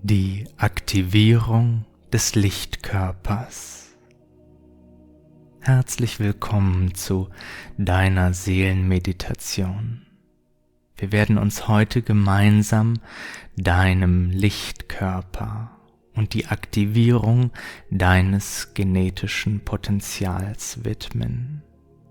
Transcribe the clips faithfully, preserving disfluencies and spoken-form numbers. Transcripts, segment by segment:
Die Aktivierung des Lichtkörpers. Herzlich willkommen zu deiner Seelenmeditation. Wir werden uns heute gemeinsam deinem Lichtkörper und die Aktivierung deines genetischen Potenzials widmen.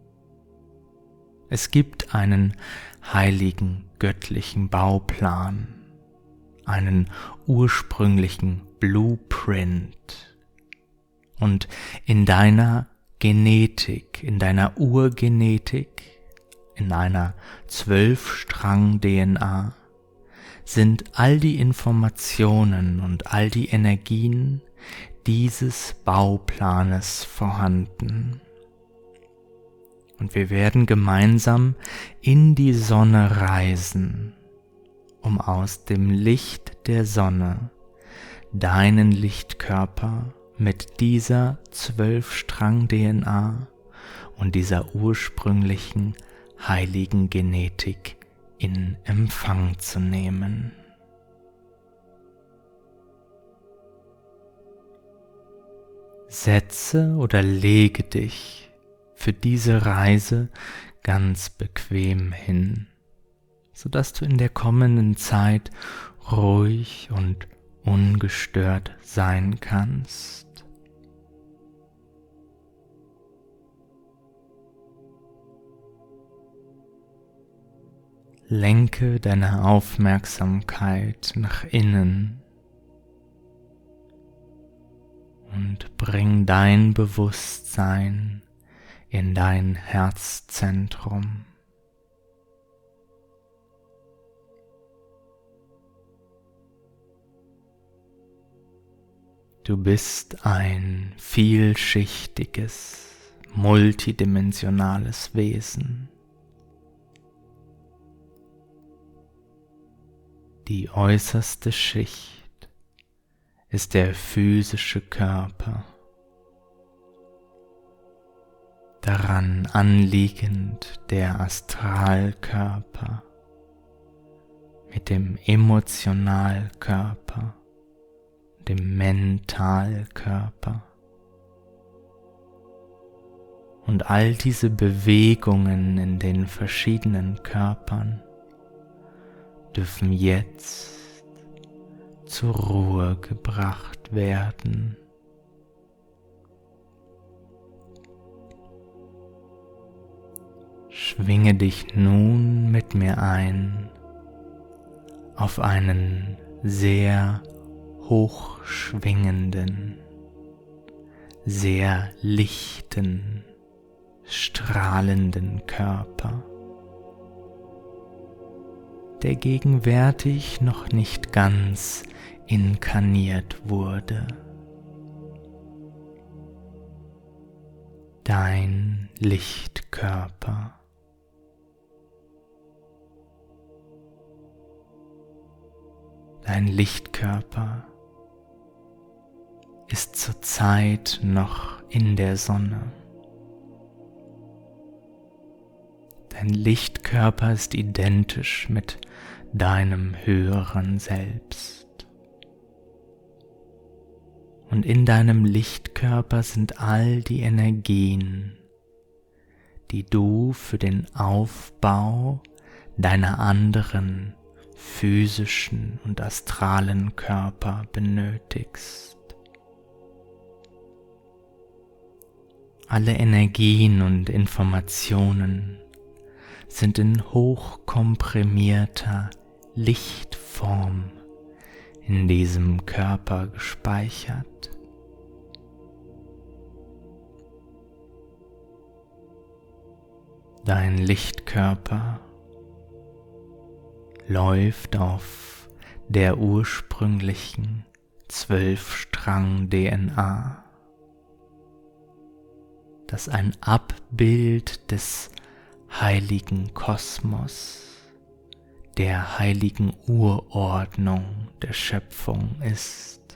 Es gibt einen heiligen göttlichen Bauplan, einen ursprünglichen Blueprint. Und in deiner Genetik, in deiner Urgenetik, in einer Zwölfstrang-D N A sind all die Informationen und all die Energien dieses Bauplanes vorhanden. Und wir werden gemeinsam in die Sonne reisen, um aus dem Licht der Sonne deinen Lichtkörper mit dieser Zwölfstrang-D N A und dieser ursprünglichen heiligen Genetik in Empfang zu nehmen. Setze oder lege dich für diese Reise ganz bequem hin, sodass du in der kommenden Zeit ruhig und ungestört sein kannst. Lenke deine Aufmerksamkeit nach innen und bring dein Bewusstsein in dein Herzzentrum. Du bist ein vielschichtiges, multidimensionales Wesen. Die äußerste Schicht ist der physische Körper. Daran anliegend der Astralkörper mit dem Emotionalkörper, dem Mentalkörper. Und all diese Bewegungen in den verschiedenen Körpern dürfen jetzt zur Ruhe gebracht werden. Schwinge dich nun mit mir ein auf einen sehr hochschwingenden, sehr lichten, strahlenden Körper, der gegenwärtig noch nicht ganz inkarniert wurde. Dein Lichtkörper. Dein Lichtkörper ist zurzeit noch in der Sonne. Dein Lichtkörper ist identisch mit deinem höheren Selbst. Und in deinem Lichtkörper sind all die Energien, die du für den Aufbau deiner anderen physischen und astralen Körper benötigst. Alle Energien und Informationen sind in hochkomprimierter Lichtform in diesem Körper gespeichert. Dein Lichtkörper läuft auf der ursprünglichen Zwölfstrang-D N A, das ein Abbild des heiligen Kosmos, der heiligen Urordnung der Schöpfung ist.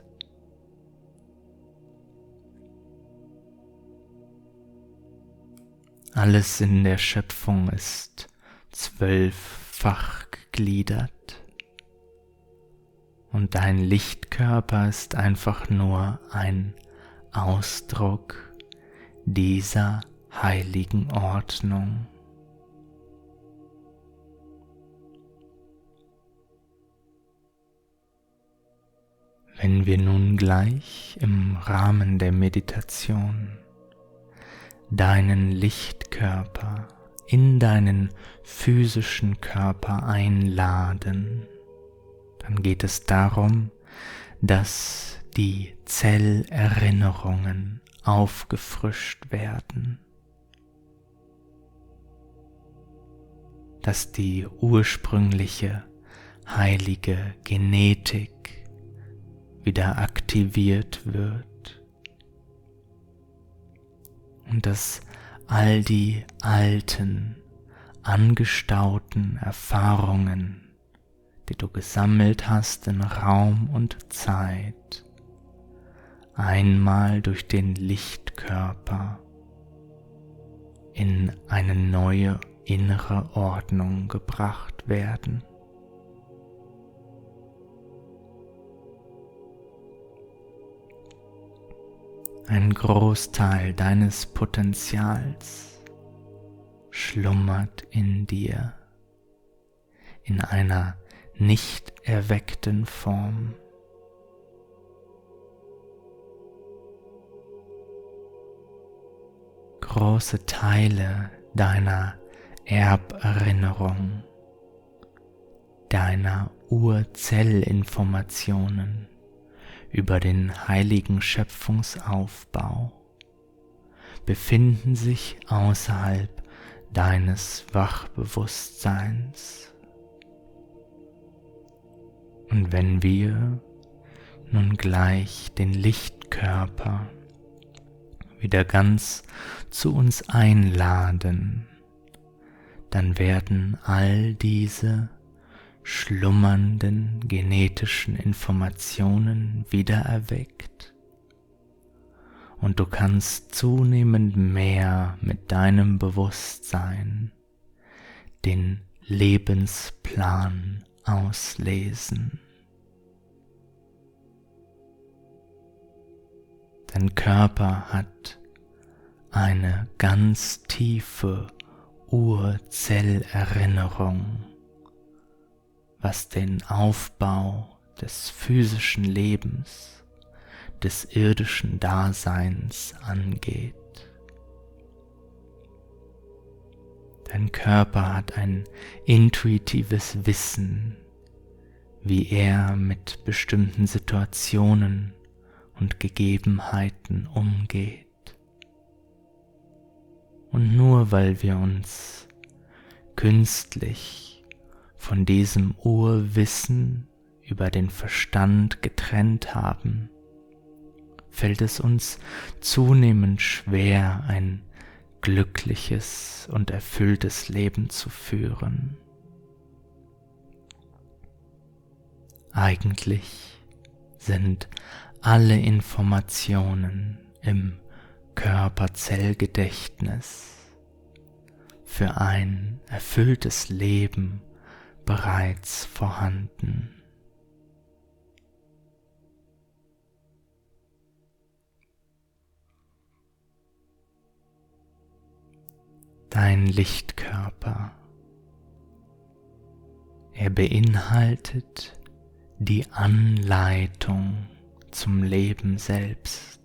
Alles in der Schöpfung ist zwölffach gegliedert Und dein Lichtkörper ist einfach nur ein Ausdruck dieser heiligen Ordnung. Wenn wir nun gleich im Rahmen der Meditation deinen Lichtkörper in deinen physischen Körper einladen, dann geht es darum, dass die Zellerinnerungen aufgefrischt werden, dass die ursprüngliche heilige Genetik wieder aktiviert wird und dass all die alten, angestauten Erfahrungen, die du gesammelt hast in Raum und Zeit, einmal durch den Lichtkörper in eine neue innere Ordnung gebracht werden. Ein Großteil deines Potenzials schlummert in dir in einer nicht erweckten Form. Große Teile deiner Erberinnerung, deiner Urzellinformationen über den heiligen Schöpfungsaufbau befinden sich außerhalb deines Wachbewusstseins. Und wenn wir nun gleich den Lichtkörper wieder ganz zu uns einladen, dann werden all diese schlummernden genetischen Informationen wieder erweckt und du kannst zunehmend mehr mit deinem Bewusstsein den Lebensplan auslesen. Dein Körper hat eine ganz tiefe Urzellererinnerung, was den Aufbau des physischen Lebens, des irdischen Daseins angeht. Dein Körper hat ein intuitives Wissen, wie er mit bestimmten Situationen und Gegebenheiten umgeht. Und nur weil wir uns künstlich von diesem Urwissen über den Verstand getrennt haben, fällt es uns zunehmend schwer, ein glückliches und erfülltes Leben zu führen. Eigentlich sind alle Informationen im Körperzellgedächtnis für ein erfülltes Leben bereits vorhanden. Dein Lichtkörper, er beinhaltet die Anleitung zum Leben selbst.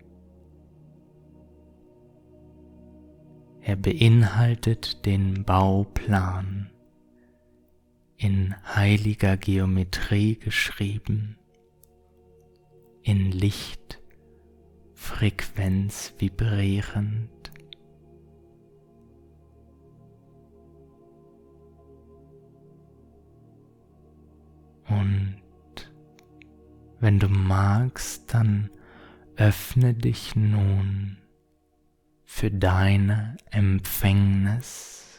Er beinhaltet den Bauplan, in heiliger Geometrie geschrieben, in Lichtfrequenz vibrierend. Und wenn du magst, dann öffne dich nun für deine Empfängnis,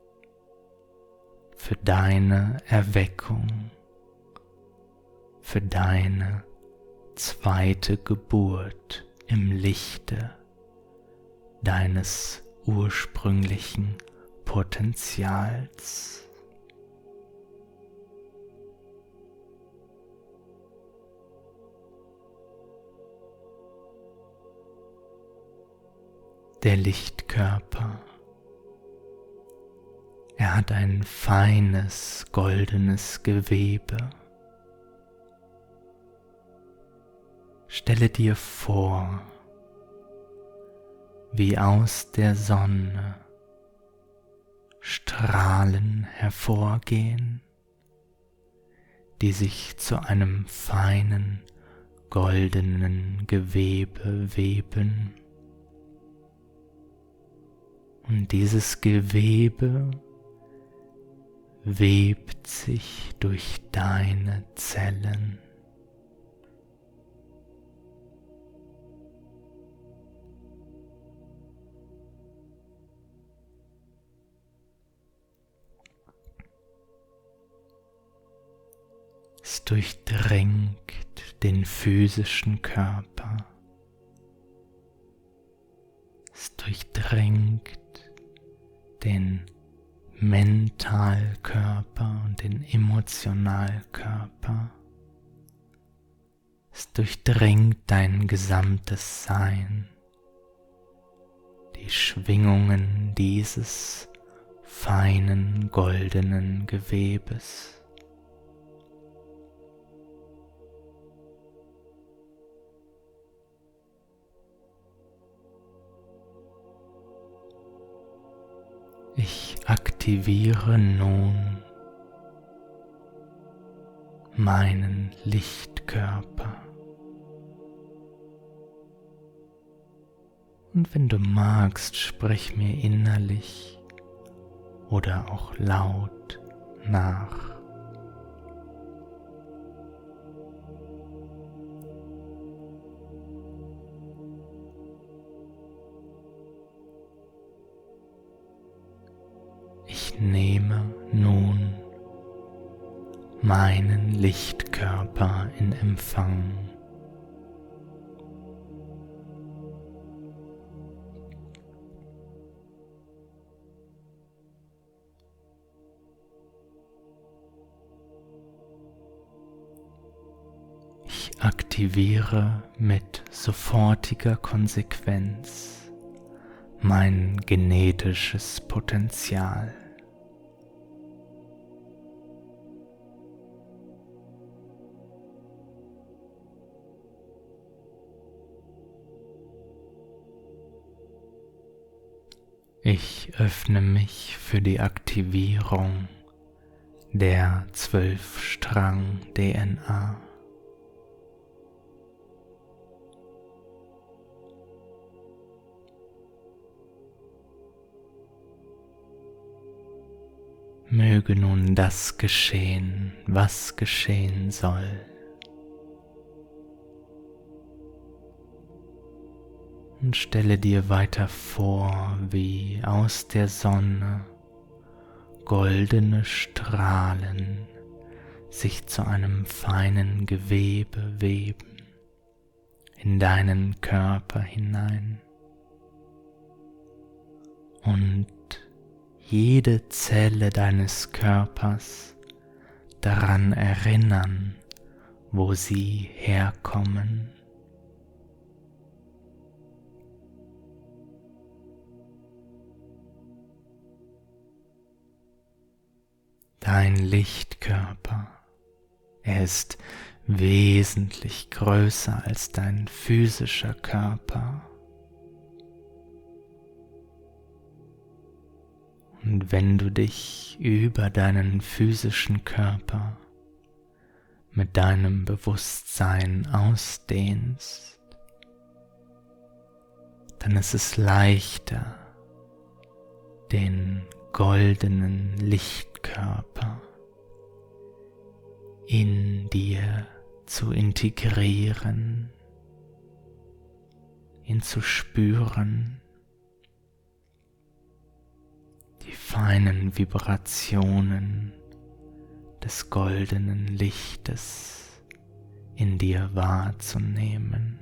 für deine Erweckung, für deine zweite Geburt im Lichte deines ursprünglichen Potenzials. der Lichtkörper. Er hat ein feines, goldenes Gewebe. Stelle dir vor, wie aus der Sonne Strahlen hervorgehen, die sich zu einem feinen, goldenen Gewebe weben. Und dieses Gewebe webt sich durch deine Zellen. Es durchdringt den physischen Körper. Es durchdringt den Mentalkörper und den Emotionalkörper. Es durchdringt dein gesamtes Sein. Die Schwingungen dieses feinen goldenen Gewebes. Ich aktiviere nun meinen Lichtkörper. Und wenn du magst, sprich mir innerlich oder auch laut nach. Ich nehme nun meinen Lichtkörper in Empfang. Ich aktiviere mit sofortiger Konsequenz mein genetisches Potenzial. Ich öffne mich für die Aktivierung der Zwölf-Strang-D N A. Möge nun das geschehen, was geschehen soll. Und stelle dir weiter vor, wie aus der Sonne goldene Strahlen sich zu einem feinen Gewebe weben, in deinen Körper hinein. Und jede Zelle deines Körpers daran erinnern, wo sie herkommen. Dein Lichtkörper, er ist wesentlich größer als dein physischer Körper. Und wenn du dich über deinen physischen Körper mit deinem Bewusstsein ausdehnst, dann ist es leichter, den goldenen Lichtkörper in dir zu integrieren, ihn zu spüren, die feinen Vibrationen des goldenen Lichtes in dir wahrzunehmen.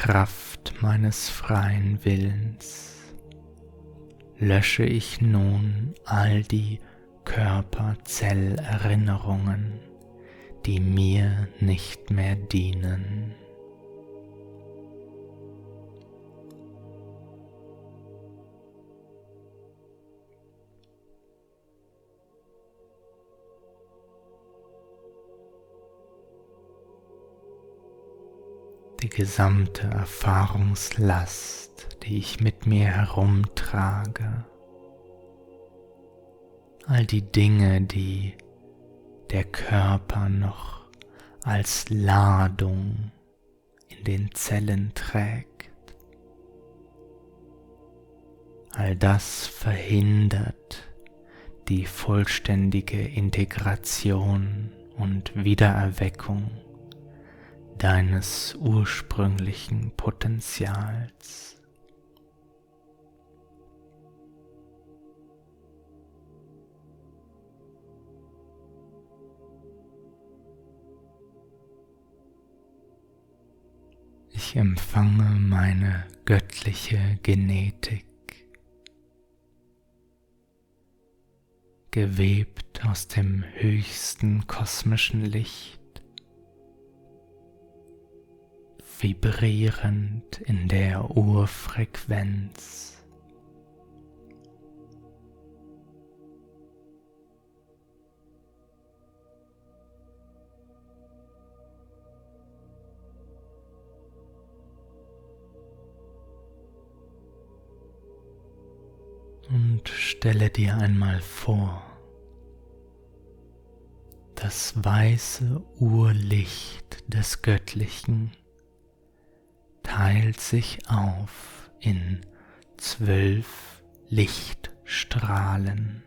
Kraft meines freien Willens lösche ich nun all die Körperzellerinnerungen, die mir nicht mehr dienen. Die gesamte Erfahrungslast, die ich mit mir herumtrage, all die Dinge, die der Körper noch als Ladung in den Zellen trägt, all das verhindert die vollständige Integration und Wiedererweckung deines ursprünglichen Potenzials. Ich empfange meine göttliche Genetik, gewebt aus dem höchsten kosmischen Licht, vibrierend in der Urfrequenz. Und stelle dir einmal vor, das weiße Urlicht des Göttlichen teilt sich auf in zwölf Lichtstrahlen.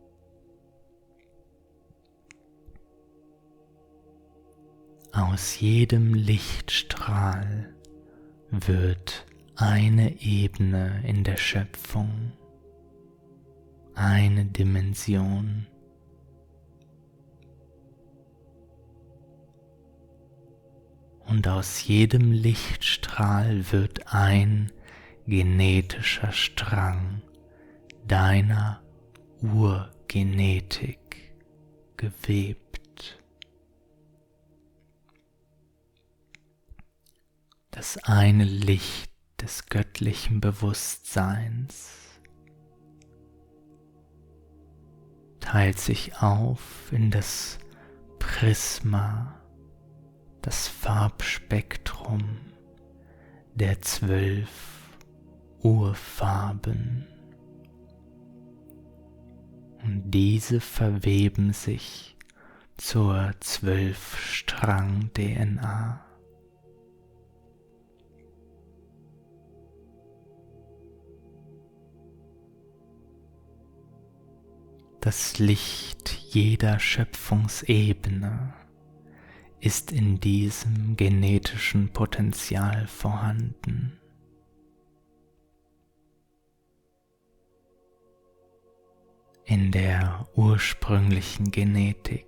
Aus jedem Lichtstrahl wird eine Ebene in der Schöpfung, eine Dimension. Und aus jedem Lichtstrahl wird ein genetischer Strang deiner Urgenetik gewebt. Das eine Licht des göttlichen Bewusstseins teilt sich auf in das Prisma, das Farbspektrum der zwölf Urfarben. Und diese verweben sich zur zwölf-Strang-D N A. Das Licht jeder Schöpfungsebene ist in diesem genetischen Potenzial vorhanden. In der ursprünglichen Genetik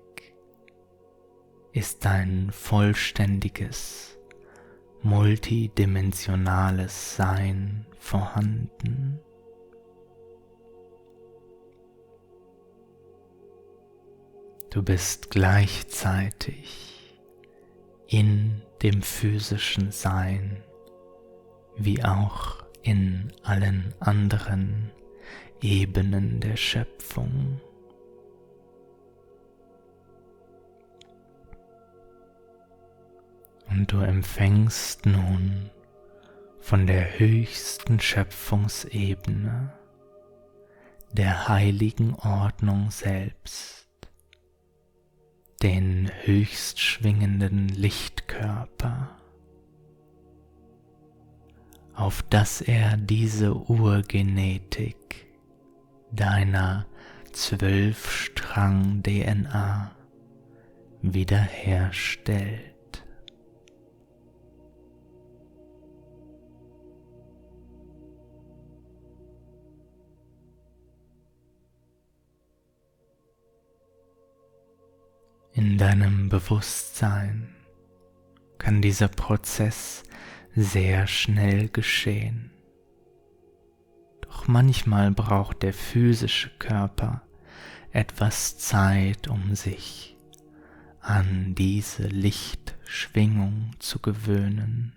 ist ein vollständiges, multidimensionales Sein vorhanden. Du bist gleichzeitig in dem physischen Sein wie auch in allen anderen Ebenen der Schöpfung. Und du empfängst nun von der höchsten Schöpfungsebene, der heiligen Ordnung selbst, den höchst schwingenden Lichtkörper, auf dass er diese Urgenetik deiner zwölf-Strang-D N A wiederherstellt. In deinem Bewusstsein kann dieser Prozess sehr schnell geschehen. Doch manchmal braucht der physische Körper etwas Zeit, um sich an diese Lichtschwingung zu gewöhnen.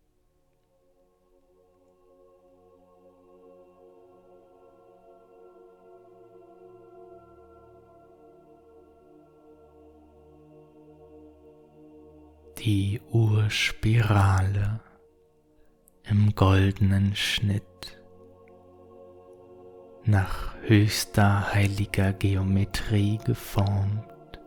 Die Urspirale im goldenen Schnitt nach höchster heiliger Geometrie geformt,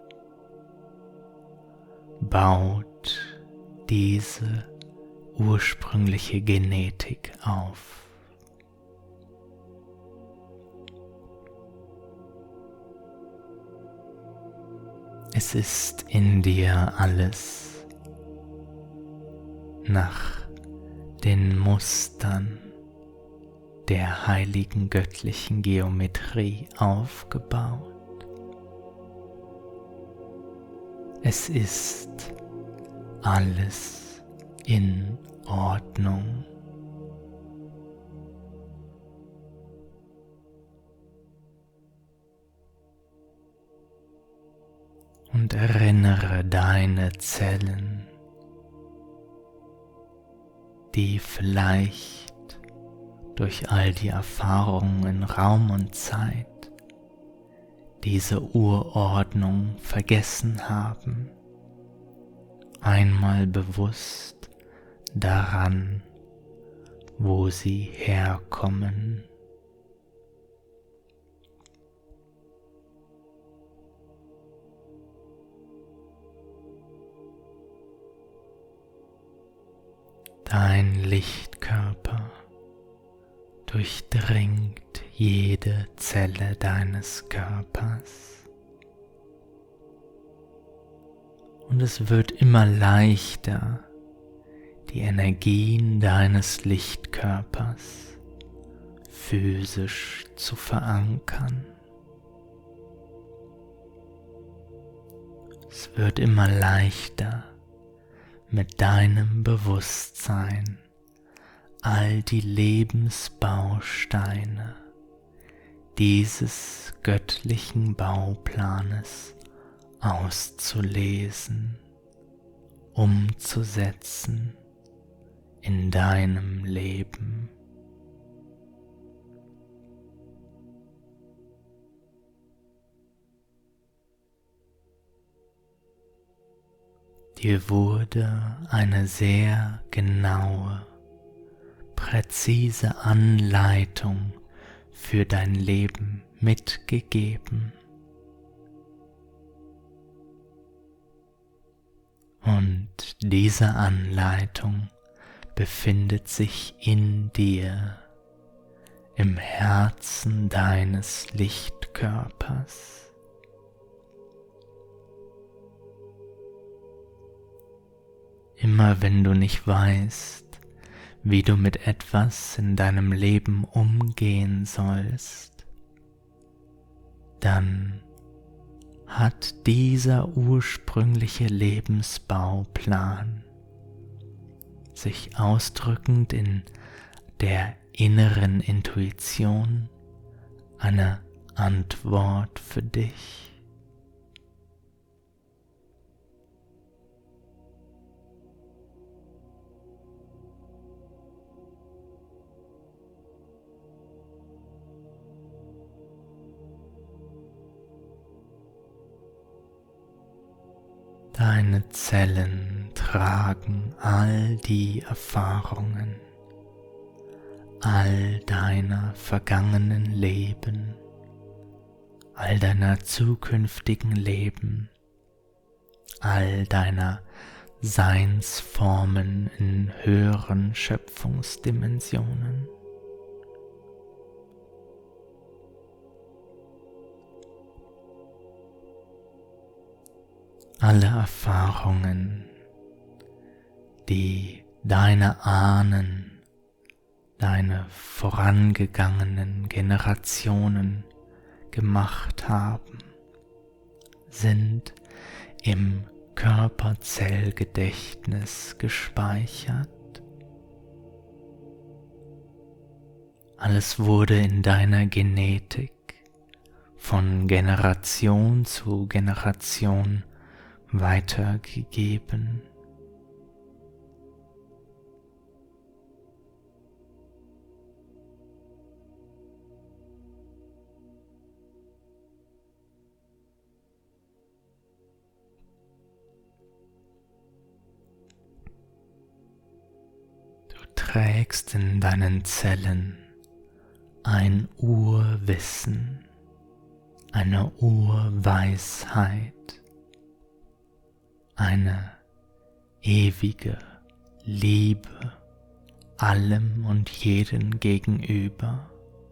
baut diese ursprüngliche Genetik auf. Es ist in dir alles nach den Mustern der heiligen göttlichen Geometrie aufgebaut. Es ist alles in Ordnung. Und erinnere deine Zellen, die vielleicht durch all die Erfahrungen in Raum und Zeit diese Urordnung vergessen haben, einmal bewusst daran, wo sie herkommen. Dein Lichtkörper durchdringt jede Zelle deines Körpers und es wird immer leichter, die Energien deines Lichtkörpers physisch zu verankern. Es wird immer leichter, mit deinem Bewusstsein all die Lebensbausteine dieses göttlichen Bauplanes auszulesen, umzusetzen in deinem Leben. Dir wurde eine sehr genaue, präzise Anleitung für dein Leben mitgegeben. Und diese Anleitung befindet sich in dir, im Herzen deines Lichtkörpers. Immer wenn du nicht weißt, wie du mit etwas in deinem Leben umgehen sollst, dann hat dieser ursprüngliche Lebensbauplan sich ausdrückend in der inneren Intuition eine Antwort für dich. Deine Zellen tragen all die Erfahrungen, all deiner vergangenen Leben, all deiner zukünftigen Leben, all deiner Seinsformen in höheren Schöpfungsdimensionen. Alle Erfahrungen, die deine Ahnen, deine vorangegangenen Generationen gemacht haben, sind im Körperzellgedächtnis gespeichert Alles wurde in deiner Genetik von Generation zu Generation weitergegeben. Du trägst in deinen Zellen ein Urwissen, eine Urweisheit, eine ewige Liebe allem und jedem gegenüber.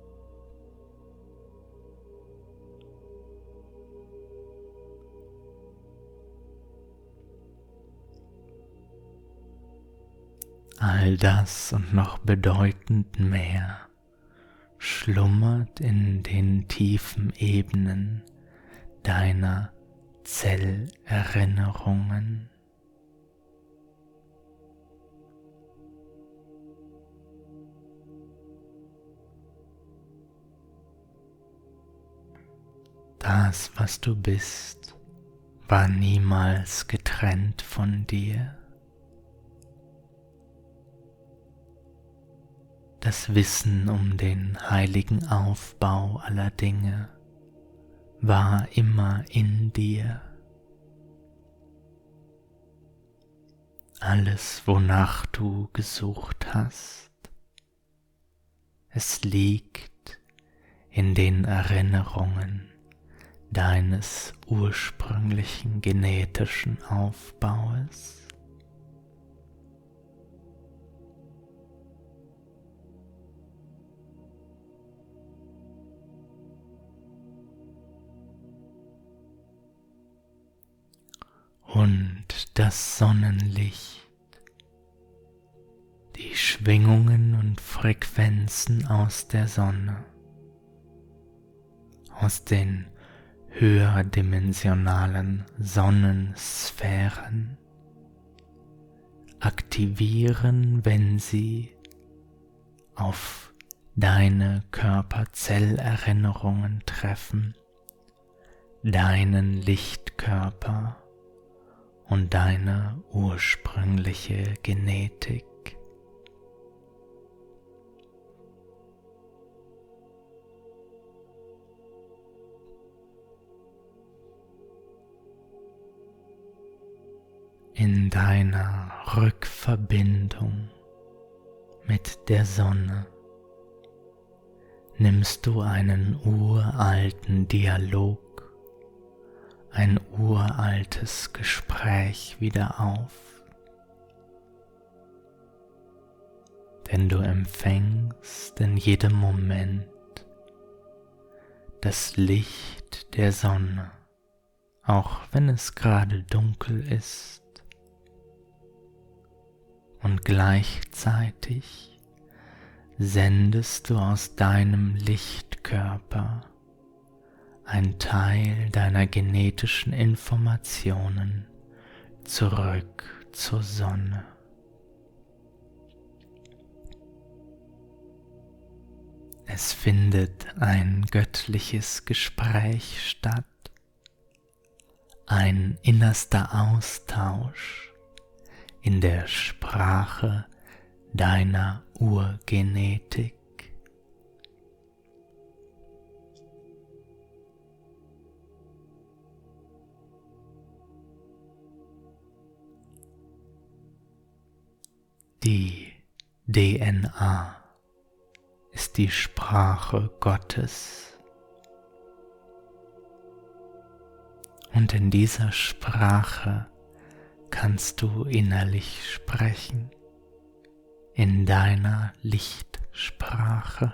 All das und noch bedeutend mehr schlummert in den tiefen Ebenen deiner Zellerinnerungen. Das, was du bist, war niemals getrennt von dir. Das Wissen um den heiligen Aufbau aller Dinge war immer in dir. Alles, wonach du gesucht hast, es liegt in den Erinnerungen deines ursprünglichen genetischen Aufbaues. Und das Sonnenlicht, die Schwingungen und Frequenzen aus der Sonne, aus den höherdimensionalen Sonnensphären, aktivieren, wenn sie auf deine Körperzellerinnerungen treffen, deinen Lichtkörper und deine ursprüngliche Genetik. In deiner Rückverbindung mit der Sonne nimmst du einen uralten Dialog, ein uraltes Gespräch wieder auf, denn du empfängst in jedem Moment das Licht der Sonne, auch wenn es gerade dunkel ist, und gleichzeitig sendest du aus deinem Lichtkörper ein Teil deiner genetischen Informationen zurück zur Sonne. Es findet ein göttliches Gespräch statt, ein innerster Austausch in der Sprache deiner Urgenetik. Die D N A ist die Sprache Gottes. Und in dieser Sprache kannst du innerlich sprechen, in deiner Lichtsprache.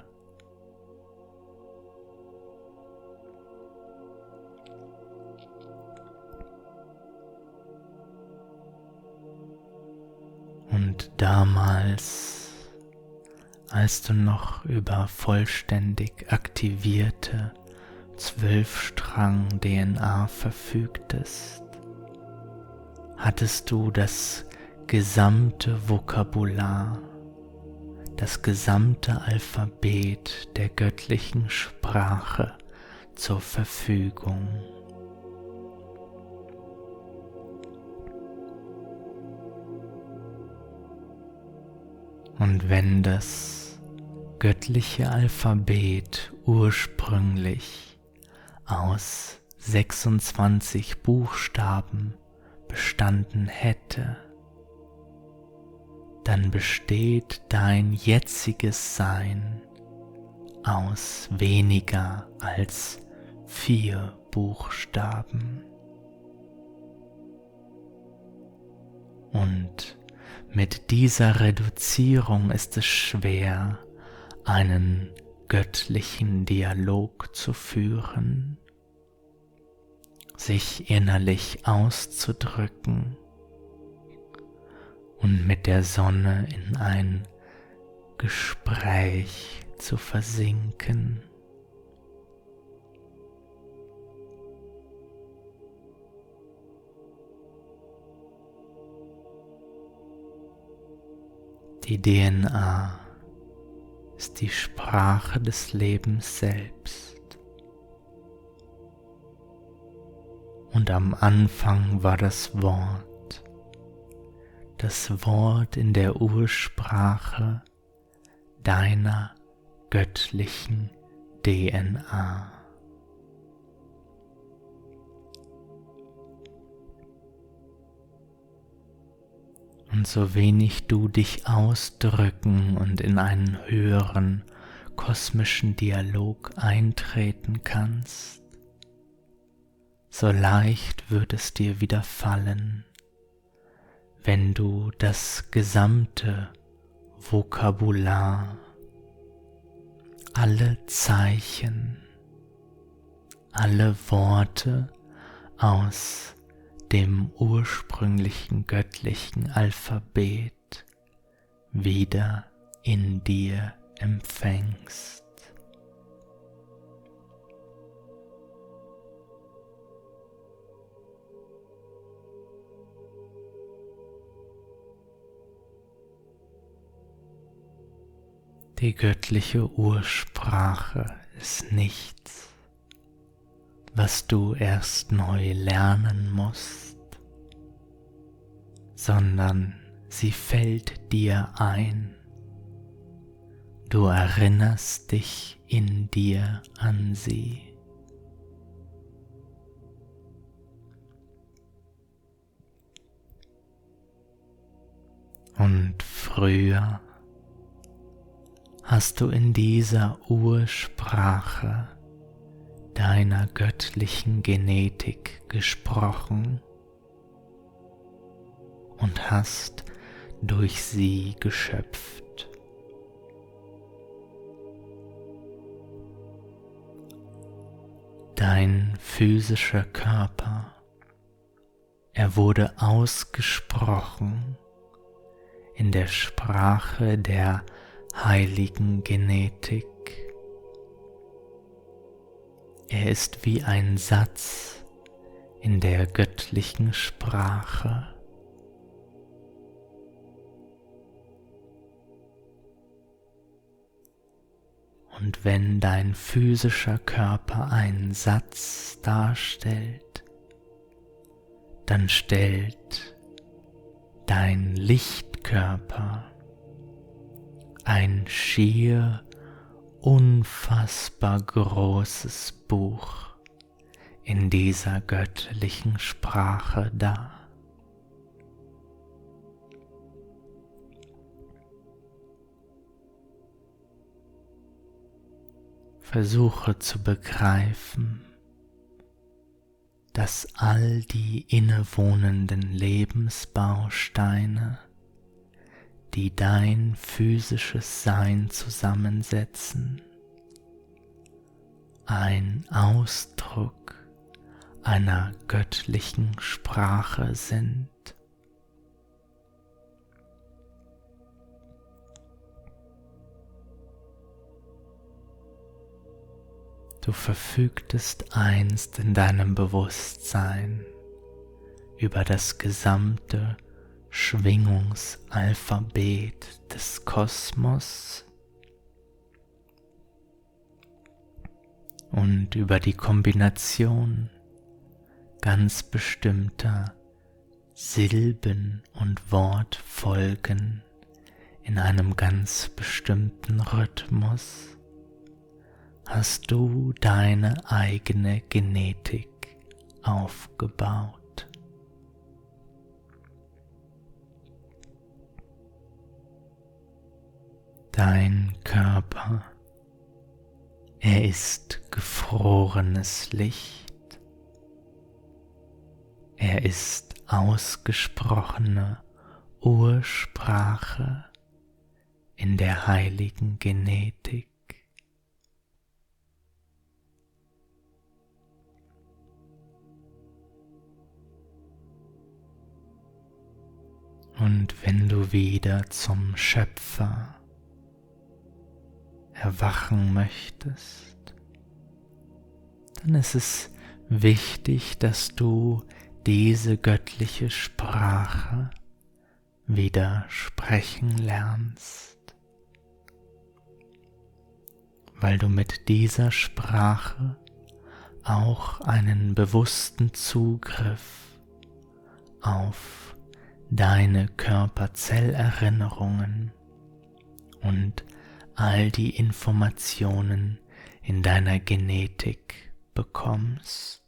Und damals, als du noch über vollständig aktivierte Zwölfstrang-D N A verfügtest, hattest du das gesamte Vokabular das gesamte Alphabet der göttlichen Sprache zur Verfügung. Und wenn das göttliche Alphabet ursprünglich aus sechsundzwanzig Buchstaben bestanden hätte, dann besteht dein jetziges Sein aus weniger als vier Buchstaben. Und mit dieser Reduzierung ist es schwer, einen göttlichen Dialog zu führen, sich innerlich auszudrücken und mit der Sonne in ein Gespräch zu versinken. Die D N A ist die Sprache des Lebens selbst. Und am Anfang war das Wort, das Wort in der Ursprache deiner göttlichen D N A. Und so wenig du dich ausdrücken und in einen höheren kosmischen Dialog eintreten kannst, so leicht wird es dir wieder fallen, wenn du das gesamte Vokabular, alle Zeichen, alle Worte aus dem ursprünglichen göttlichen Alphabet wieder in dir empfängst. Die göttliche Ursprache ist nichts, was du erst neu lernen musst, sondern sie fällt dir ein. Du erinnerst dich in dir an sie. Und früher hast du in dieser Ursprache deiner göttlichen Genetik gesprochen und hast durch sie geschöpft. Dein physischer Körper, er wurde ausgesprochen in der Sprache der heiligen Genetik. Er ist wie ein Satz in der göttlichen Sprache. Und wenn dein physischer Körper einen Satz darstellt, dann stellt dein Lichtkörper ein schier unfassbar großes Buch in dieser göttlichen Sprache dar. Versuche zu begreifen, dass all die innewohnenden Lebensbausteine, die dein physisches Sein zusammensetzen, ein Ausdruck einer göttlichen Sprache sind. Du verfügtest einst in deinem Bewusstsein über das gesamte Schwingungsalphabet des Kosmos und über die Kombination ganz bestimmter Silben und Wortfolgen in einem ganz bestimmten Rhythmus hast du deine eigene Genetik aufgebaut. Dein Körper, er ist gefrorenes Licht. Er ist ausgesprochene Ursprache in der heiligen Genetik. Und wenn du wieder zum Schöpfer erwachen möchtest, dann ist es wichtig, dass du diese göttliche Sprache wieder sprechen lernst, weil du mit dieser Sprache auch einen bewussten Zugriff auf deine Körperzellerinnerungen und all die Informationen in deiner Genetik bekommst.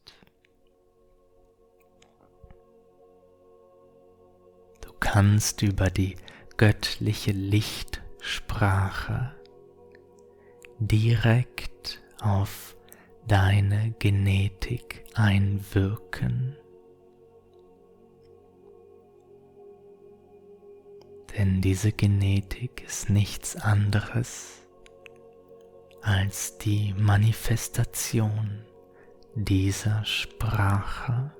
Du kannst über die göttliche Lichtsprache direkt auf deine Genetik einwirken. Denn diese Genetik ist nichts anderes als die Manifestation dieser Sprache.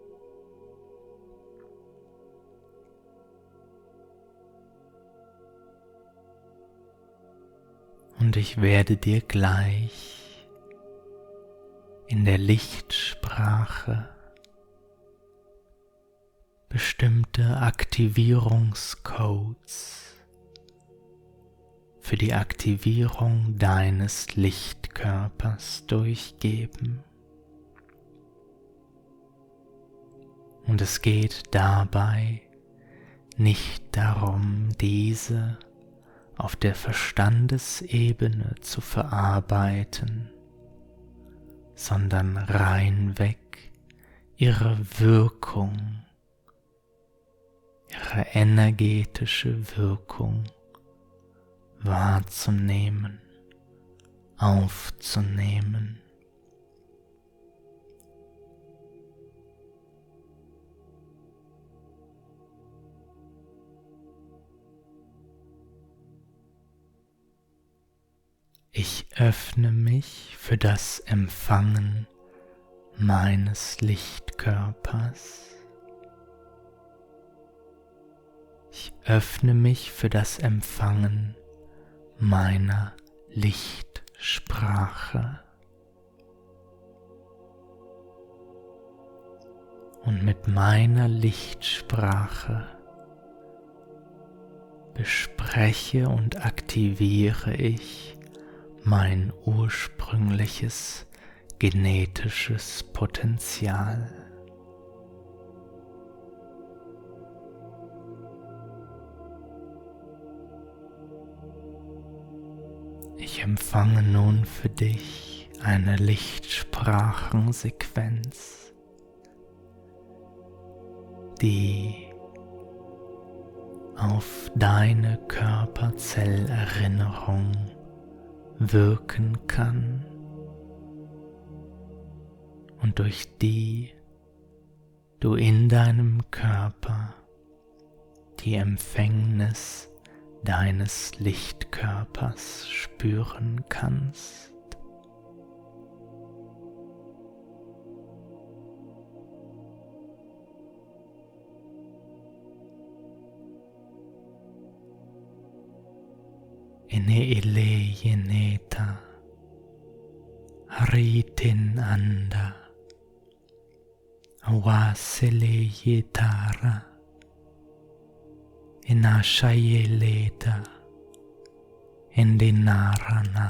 Und ich werde dir gleich in der Lichtsprache bestimmte Aktivierungscodes für die Aktivierung deines Lichtkörpers durchgeben. Und es geht dabei nicht darum, diese auf der Verstandesebene zu verarbeiten, sondern reinweg ihre Wirkung, ihre energetische Wirkung wahrzunehmen, aufzunehmen. Ich öffne mich für das Empfangen meines Lichtkörpers. Ich öffne mich für das Empfangen meiner Lichtsprache. Und mit meiner Lichtsprache bespreche und aktiviere ich mein ursprüngliches genetisches Potenzial. Ich empfange nun für dich eine Lichtsprachensequenz, die auf deine Körperzellerinnerung wirken kann und durch die du in deinem Körper die Empfängnis deines Lichtkörpers spüren kannst. Ene ele yeneta haritin anda awasele yetara Inashayeleta Indinarana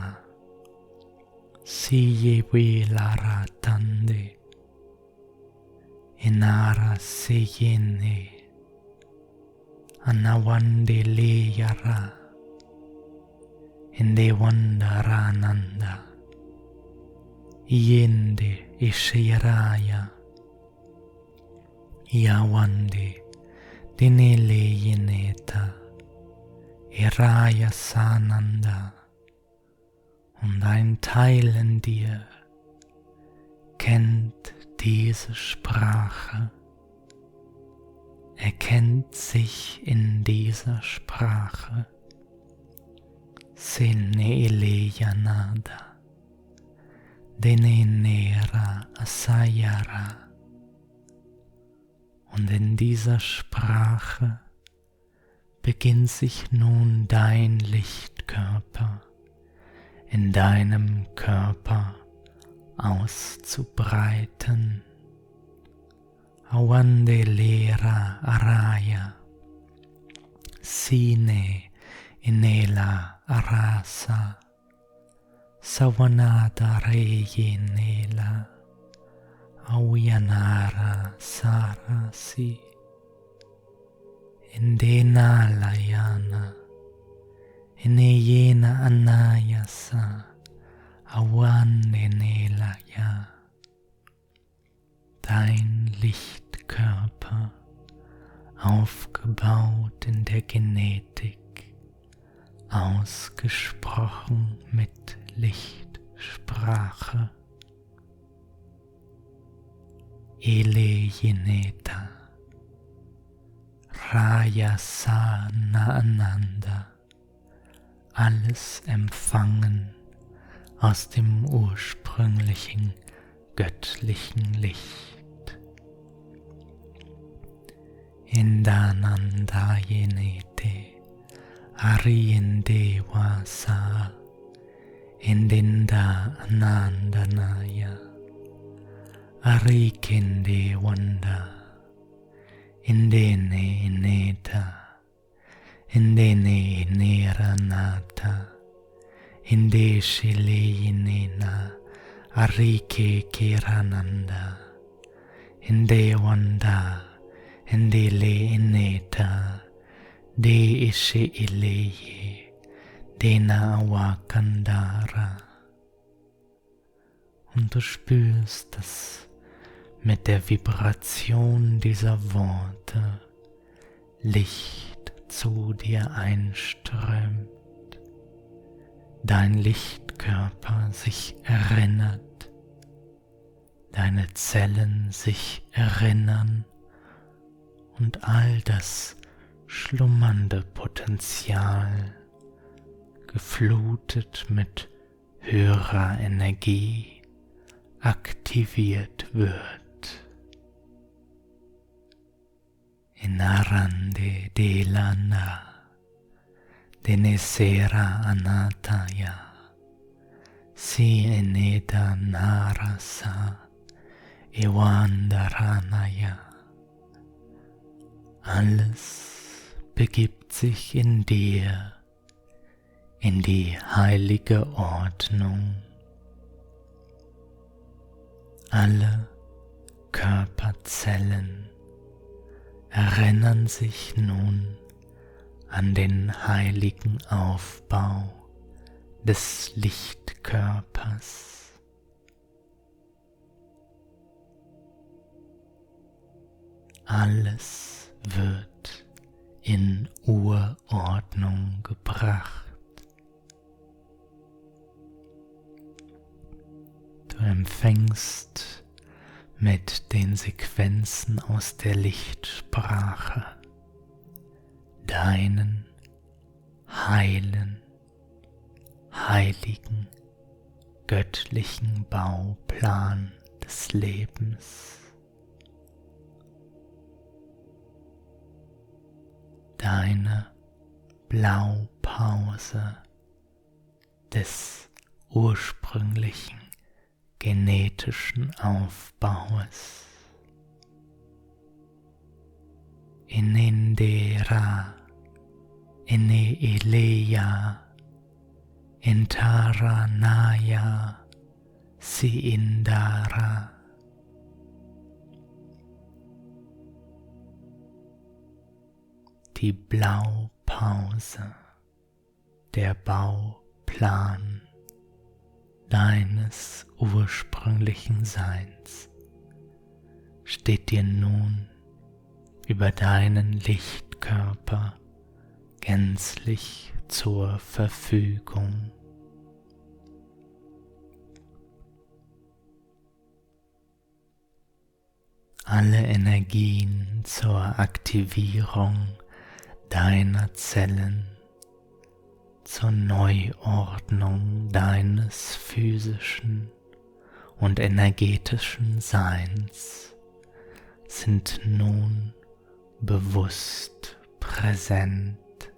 Siyewilaratande Inara Seyene Anawandeleyara Indewandarananda Yende Ishiraya Yawande Dineleyeneta Iraya Sananda und ein Teil in dir kennt diese Sprache, erkennt sich in dieser Sprache. Seneleyanada Denenera Asayara. Und in dieser Sprache beginnt sich nun dein Lichtkörper in deinem Körper auszubreiten. Awandelera Araya Sine Inela Arasa Savanada Reyenela Auyanara Sarasi Indena Layana Ineyena Anayasa Awanenelaya. Dein Lichtkörper, aufgebaut in der Genetik, ausgesprochen mit Lichtsprache. Eleyeneta Rayasana Ananda, alles empfangen aus dem ursprünglichen göttlichen Licht. Indanandayenete Ariyendevasa Indinda Anandanaya Arikende Wanda Indene Ineta Indene Ineranata Indeshileyinena Arike Kirananda Indewanda Indele Ineta De Ishe Ileye Dena Awakandara. Und du spürst, dass mit der Vibration dieser Worte Licht zu dir einströmt, dein Lichtkörper sich erinnert, deine Zellen sich erinnern und all das schlummernde Potenzial, geflutet mit höherer Energie, aktiviert wird. Inarande delana denesera anataya si eneda narasa ewandaranaya. Alles begibt sich in dir in die heilige Ordnung. Alle Körperzellen erinnern sich nun an den heiligen Aufbau des Lichtkörpers. Alles wird in Urordnung gebracht. Du empfängst mit den Sequenzen aus der Lichtsprache deinen heilen, heiligen, göttlichen Bauplan des Lebens. Deine Blaupause des ursprünglichen genetischen Aufbaues. Inindera Ene Eleya Intaranaya Siindara. Die Blaupause, der Bauplan deines ursprünglichen Seins steht dir nun über deinen Lichtkörper gänzlich zur Verfügung. Alle Energien zur Aktivierung deiner Zellen, zur Neuordnung deines physischen und energetischen Seins sind nun bewusst präsent.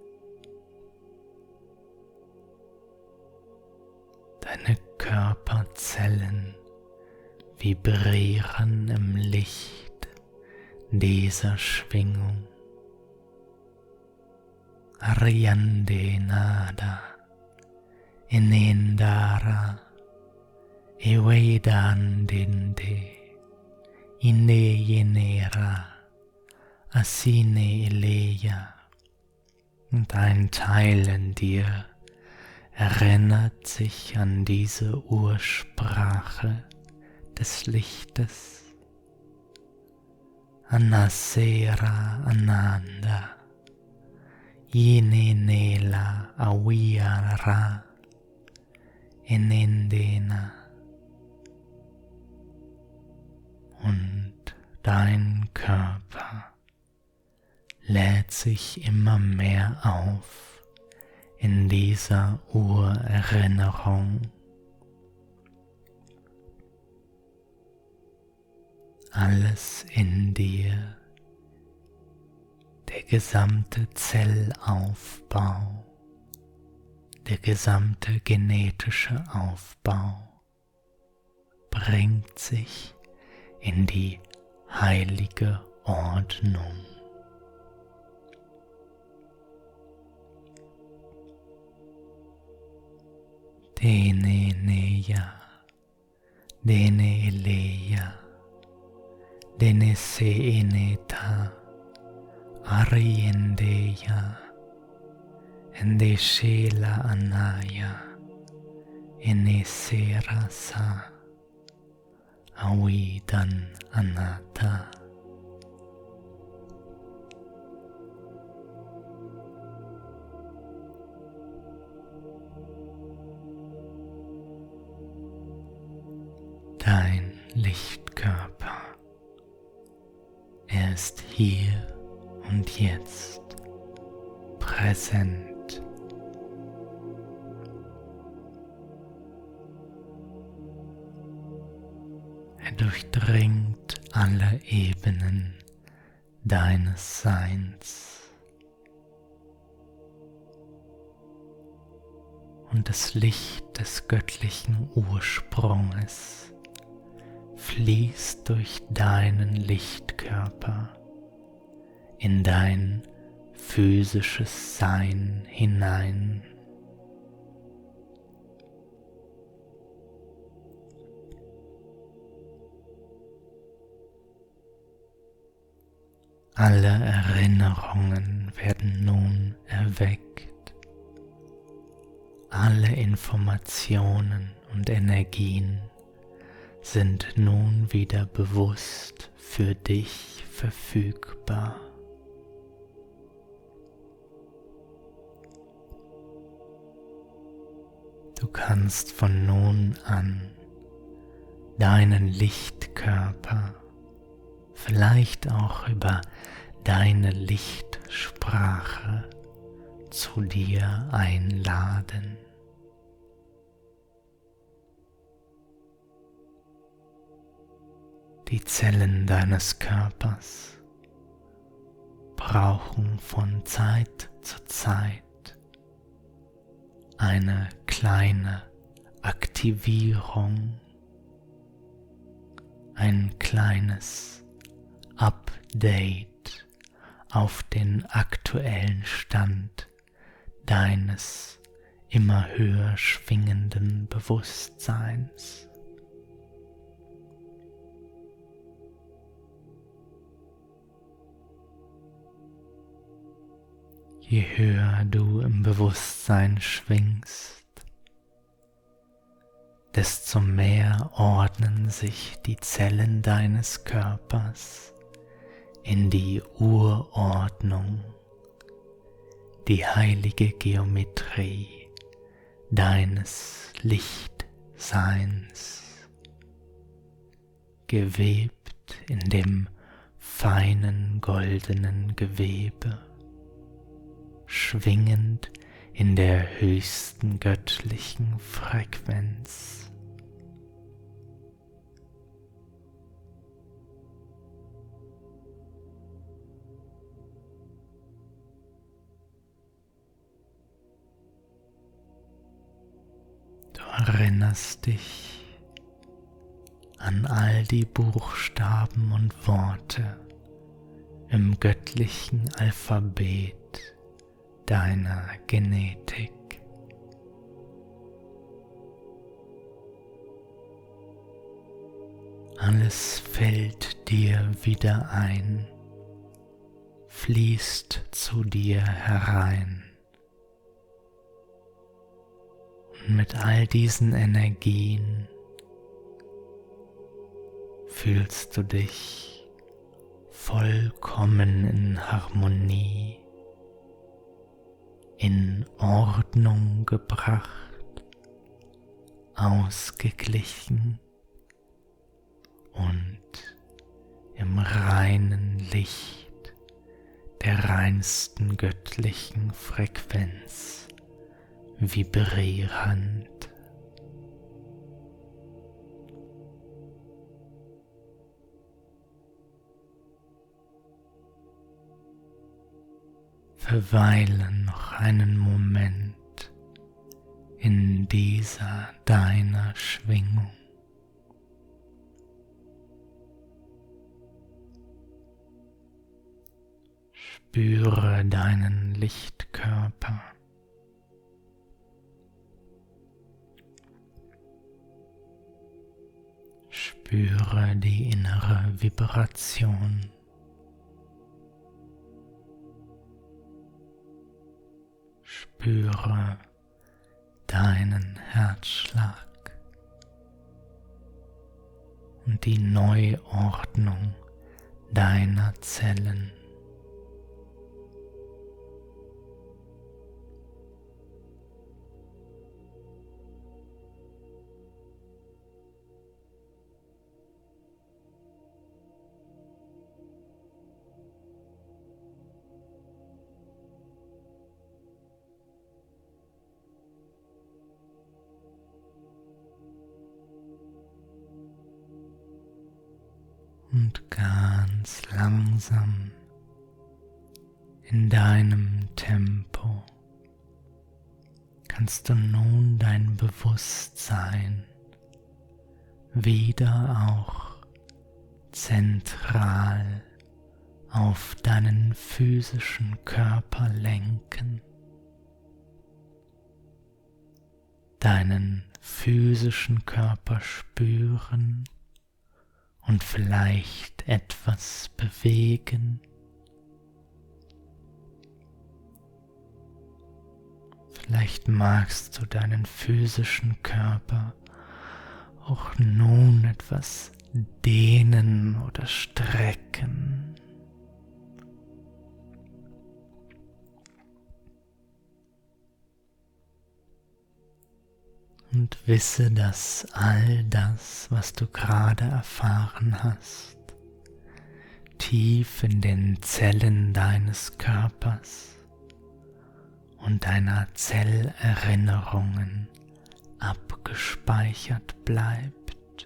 Deine Körperzellen vibrieren im Licht dieser Schwingung. Ariande nada, enendara, evedandende, ineyenera, asine eleya. Und ein Teil in dir erinnert sich an diese Ursprache des Lichtes. Anasera Ananda, Yene Nela Awiyara, Enendena. Und dein Körper lädt sich immer mehr auf in dieser Urerinnerung. Alles in dir, der gesamte Zellaufbau, der gesamte genetische Aufbau bringt sich in die heilige Ordnung. Dene Neya, Dene Eleya, Dene Seeneta, Ariendeya, Ende Shela Anaya, Ene Serasa, Awidan Anata. Dein Lichtkörper, er ist hier und jetzt präsent. Er durchdringt alle Ebenen deines Seins. Und das Licht des göttlichen Ursprunges fließt durch deinen Lichtkörper in dein physisches Sein hinein. Alle Erinnerungen werden nun erweckt. Alle Informationen und Energien sind nun wieder bewusst für dich verfügbar. Du kannst von nun an deinen Lichtkörper, vielleicht auch über deine Lichtsprache zu dir einladen. Die Zellen deines Körpers brauchen von Zeit zu Zeit eine kleine Aktivierung, ein kleines Update auf den aktuellen Stand deines immer höher schwingenden Bewusstseins. Je höher du im Bewusstsein schwingst, desto mehr ordnen sich die Zellen deines Körpers in die Urordnung, die heilige Geometrie deines Lichtseins, gewebt in dem feinen goldenen Gewebe, schwingend in der höchsten göttlichen Frequenz. Du erinnerst dich an all die Buchstaben und Worte im göttlichen Alphabet deiner Genetik. Alles fällt dir wieder ein, fließt zu dir herein. Und mit all diesen Energien fühlst du dich vollkommen in Harmonie, in Ordnung gebracht, ausgeglichen und im reinen Licht der reinsten göttlichen Frequenz vibrierend. Verweile noch einen Moment in dieser deiner Schwingung. Spüre deinen Lichtkörper. Spüre die innere Vibration. Spüre deinen Herzschlag und die Neuordnung deiner Zellen. Und ganz langsam in deinem Tempo kannst du nun dein Bewusstsein wieder auch zentral auf deinen physischen Körper lenken, deinen physischen Körper spüren und vielleicht etwas bewegen. Vielleicht magst du deinen physischen Körper auch nun etwas dehnen oder strecken. Und wisse, dass all das, was du gerade erfahren hast, tief in den Zellen deines Körpers und deiner Zellerinnerungen abgespeichert bleibt.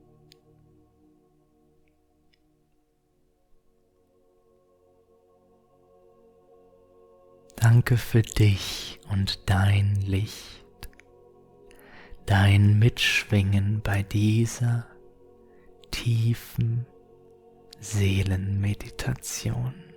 Danke für dich und dein Licht. Dein Mitschwingen bei dieser tiefen Seelenmeditation.